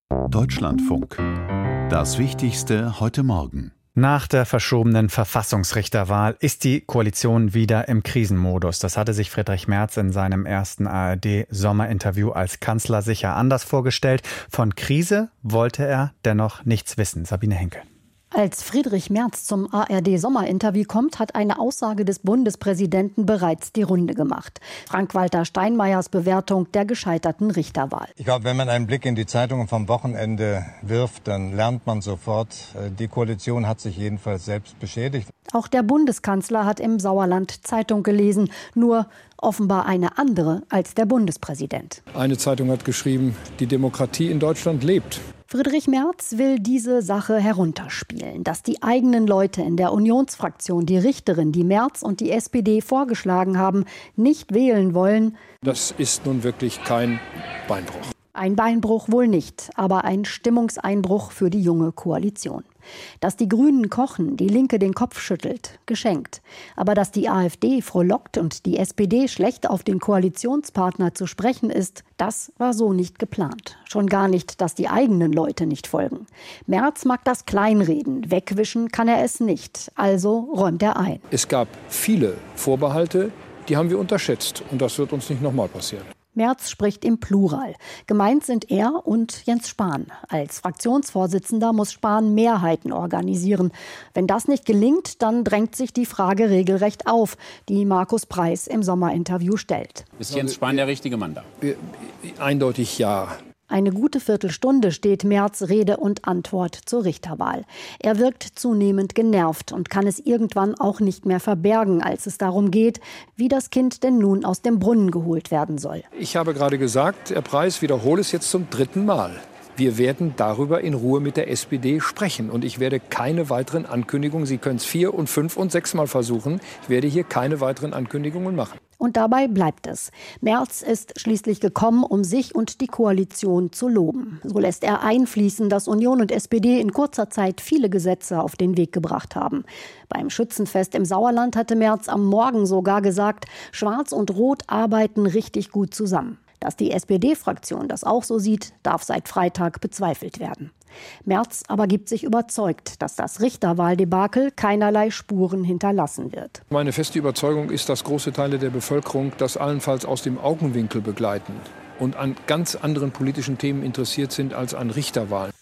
Deutschlandfunk. Das Wichtigste heute Morgen. Nach der verschobenen Verfassungsrichterwahl ist die Koalition wieder im Krisenmodus. Das hatte sich Friedrich Merz in seinem ersten ARD-Sommerinterview als Kanzler sicher anders vorgestellt. Von Krise wollte er dennoch nichts wissen. Sabine Henkel. Als Friedrich Merz zum ARD-Sommerinterview kommt, hat eine Aussage des Bundespräsidenten bereits die Runde gemacht. Frank-Walter Steinmeiers Bewertung der gescheiterten Richterwahl. Ich glaube, wenn man einen Blick in die Zeitungen vom Wochenende wirft, dann lernt man sofort, die Koalition hat sich jedenfalls selbst beschädigt. Auch der Bundeskanzler hat im Sauerland Zeitung gelesen, nur offenbar eine andere als der Bundespräsident. Eine Zeitung hat geschrieben, die Demokratie in Deutschland lebt. Friedrich Merz will diese Sache herunterspielen, dass die eigenen Leute in der Unionsfraktion die Richterin, die Merz und die SPD vorgeschlagen haben, nicht wählen wollen. Das ist nun wirklich kein Beinbruch. Ein Beinbruch wohl nicht, aber ein Stimmungseinbruch für die junge Koalition. Dass die Grünen kochen, die Linke den Kopf schüttelt, geschenkt. Aber dass die AfD frohlockt und die SPD schlecht auf den Koalitionspartner zu sprechen ist, das war so nicht geplant. Schon gar nicht, dass die eigenen Leute nicht folgen. Merz mag das kleinreden, wegwischen kann er es nicht. Also räumt er ein. Es gab viele Vorbehalte, die haben wir unterschätzt. Und das wird uns nicht nochmal passieren. Merz spricht im Plural. Gemeint sind er und Jens Spahn. Als Fraktionsvorsitzender muss Spahn Mehrheiten organisieren. Wenn das nicht gelingt, dann drängt sich die Frage regelrecht auf, die Markus Preis im Sommerinterview stellt. Ist Jens Spahn der richtige Mann da? Eindeutig ja. Eine gute Viertelstunde steht Merz Rede und Antwort zur Richterwahl. Er wirkt zunehmend genervt und kann es irgendwann auch nicht mehr verbergen, als es darum geht, wie das Kind denn nun aus dem Brunnen geholt werden soll. Ich habe gerade gesagt, Herr Preis, wiederhole es jetzt zum 3. Mal. Wir werden darüber in Ruhe mit der SPD sprechen. Und ich werde keine weiteren Ankündigungen, Sie können es 4 und 5 und 6 Mal versuchen, ich werde hier keine weiteren Ankündigungen machen. Und dabei bleibt es. Merz ist schließlich gekommen, um sich und die Koalition zu loben. So lässt er einfließen, dass Union und SPD in kurzer Zeit viele Gesetze auf den Weg gebracht haben. Beim Schützenfest im Sauerland hatte Merz am Morgen sogar gesagt, Schwarz und Rot arbeiten richtig gut zusammen. Dass die SPD-Fraktion das auch so sieht, darf seit Freitag bezweifelt werden. Merz aber gibt sich überzeugt, dass das Richterwahldebakel keinerlei Spuren hinterlassen wird. Meine feste Überzeugung ist, dass große Teile der Bevölkerung das allenfalls aus dem Augenwinkel begleiten und an ganz anderen politischen Themen interessiert sind als an Richterwahlen.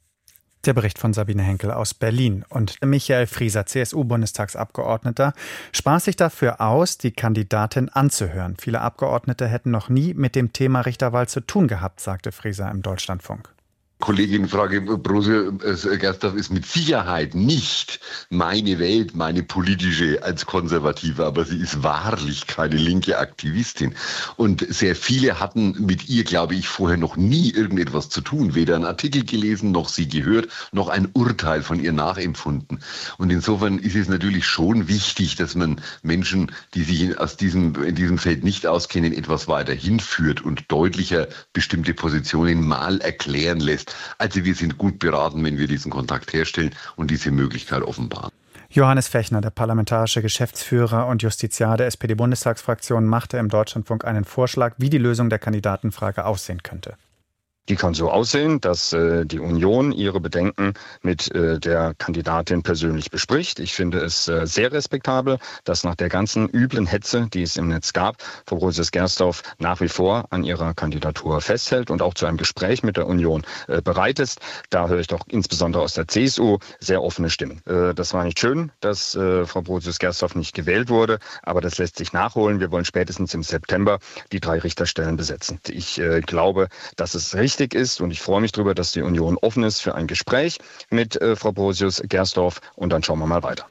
Der Bericht von Sabine Henkel aus Berlin. Und Michael Frieser, CSU-Bundestagsabgeordneter, sprach sich dafür aus, die Kandidatin anzuhören. Viele Abgeordnete hätten noch nie mit dem Thema Richterwahl zu tun gehabt, sagte Frieser im Deutschlandfunk. Kollegin Frage Brose-Gersdorf ist mit Sicherheit nicht meine Welt, meine politische als Konservative, aber sie ist wahrlich keine linke Aktivistin. Und sehr viele hatten mit ihr, glaube ich, vorher noch nie irgendetwas zu tun. Weder einen Artikel gelesen, noch sie gehört, noch ein Urteil von ihr nachempfunden. Und insofern ist es natürlich schon wichtig, dass man Menschen, die sich in diesem Feld nicht auskennen, etwas weiter hinführt und deutlicher bestimmte Positionen mal erklären lässt. Also wir sind gut beraten, wenn wir diesen Kontakt herstellen und diese Möglichkeit offenbaren. Johannes Fechner, der parlamentarische Geschäftsführer und Justiziar der SPD-Bundestagsfraktion, machte im Deutschlandfunk einen Vorschlag, wie die Lösung der Kandidatenfrage aussehen könnte. Die kann so aussehen, dass die Union ihre Bedenken mit der Kandidatin persönlich bespricht. Ich finde es sehr respektabel, dass nach der ganzen üblen Hetze, die es im Netz gab, Frau Brose-Gersdorf nach wie vor an ihrer Kandidatur festhält und auch zu einem Gespräch mit der Union bereit ist. Da höre ich doch insbesondere aus der CSU sehr offene Stimmen. Das war nicht schön, dass Frau Brose-Gersdorf nicht gewählt wurde, aber das lässt sich nachholen. Wir wollen spätestens im September die 3 Richterstellen besetzen. Ich glaube, dass es richtig ist und ich freue mich darüber, dass die Union offen ist für ein Gespräch mit Frau Brosius-Gersdorf und dann schauen wir mal weiter.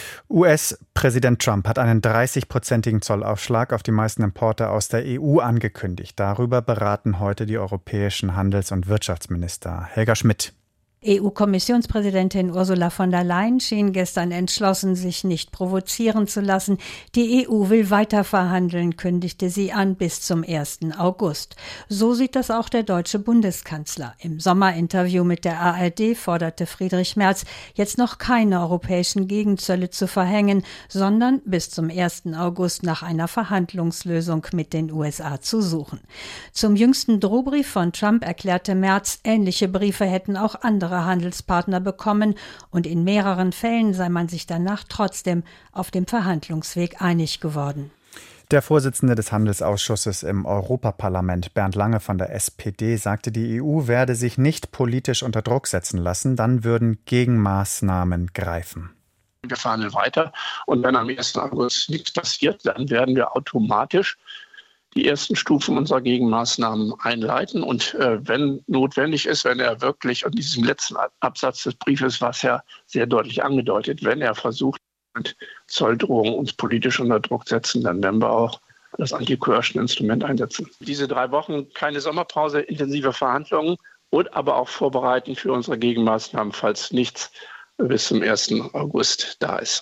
US-Präsident Trump hat einen 30-prozentigen Zollaufschlag auf die meisten Importe aus der EU angekündigt. Darüber beraten heute die europäischen Handels- und Wirtschaftsminister. Helga Schmidt. EU-Kommissionspräsidentin Ursula von der Leyen schien gestern entschlossen, sich nicht provozieren zu lassen. Die EU will weiter verhandeln, kündigte sie an, bis zum 1. August. So sieht das auch der deutsche Bundeskanzler. Im Sommerinterview mit der ARD forderte Friedrich Merz, jetzt noch keine europäischen Gegenzölle zu verhängen, sondern bis zum 1. August nach einer Verhandlungslösung mit den USA zu suchen. Zum jüngsten Drohbrief von Trump erklärte Merz, ähnliche Briefe hätten auch andere Handelspartner bekommen und in mehreren Fällen sei man sich danach trotzdem auf dem Verhandlungsweg einig geworden. Der Vorsitzende des Handelsausschusses im Europaparlament, Bernd Lange von der SPD, sagte, die EU werde sich nicht politisch unter Druck setzen lassen, dann würden Gegenmaßnahmen greifen. Wir verhandeln weiter und wenn am 1. August nichts passiert, dann werden wir automatisch die ersten Stufen unserer Gegenmaßnahmen einleiten. Und wenn notwendig ist, wenn er wirklich, und diesem letzten Absatz des Briefes war es ja sehr deutlich angedeutet, wenn er versucht, mit Zolldrohungen uns politisch unter Druck setzen, dann werden wir auch das Anti-Coercion-Instrument einsetzen. Diese 3 Wochen, keine Sommerpause, intensive Verhandlungen und aber auch vorbereiten für unsere Gegenmaßnahmen, falls nichts bis zum 1. August da ist.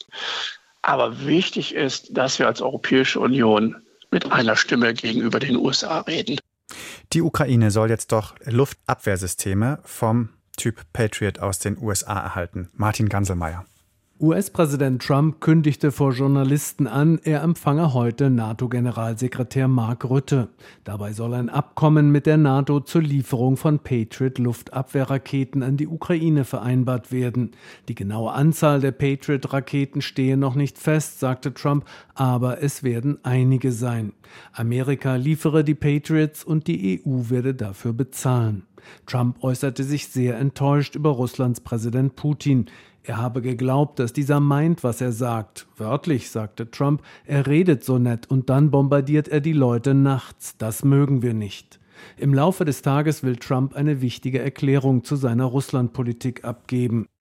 Aber wichtig ist, dass wir als Europäische Union mit einer Stimme gegenüber den USA reden. Die Ukraine soll jetzt doch Luftabwehrsysteme vom Typ Patriot aus den USA erhalten. Martin Ganselmeier. US-Präsident Trump kündigte vor Journalisten an, er empfange heute NATO-Generalsekretär Mark Rutte. Dabei soll ein Abkommen mit der NATO zur Lieferung von Patriot-Luftabwehrraketen an die Ukraine vereinbart werden. Die genaue Anzahl der Patriot-Raketen stehe noch nicht fest, sagte Trump, aber es werden einige sein. Amerika liefere die Patriots und die EU werde dafür bezahlen. Trump äußerte sich sehr enttäuscht über Russlands Präsident Putin. Er habe geglaubt, dass dieser meint, was er sagt. Wörtlich sagte Trump, er redet so nett und dann bombardiert er die Leute nachts. Das mögen wir nicht. Im Laufe des Tages will Trump eine wichtige Erklärung zu seiner Russlandpolitik abgeben.